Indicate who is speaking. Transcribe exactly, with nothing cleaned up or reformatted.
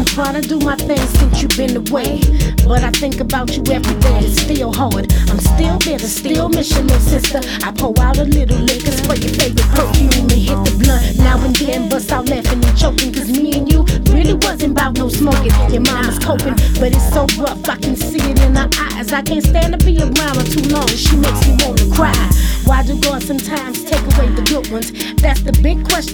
Speaker 1: been trying to do my thing since you've been away, but I think about you every day. It's still hard. I'm still bitter, still miss your little sister. I pour out a little liquor, spray your favorite perfume, and hit the blunt now and then, bust out laughing and choking. Cause me and you really wasn't about no smoking. Your mama's coping, but it's so rough, I can see it in her eyes. I can't stand to be around her too long, she makes me wanna cry. Why do God sometimes take away the good ones? That's the big question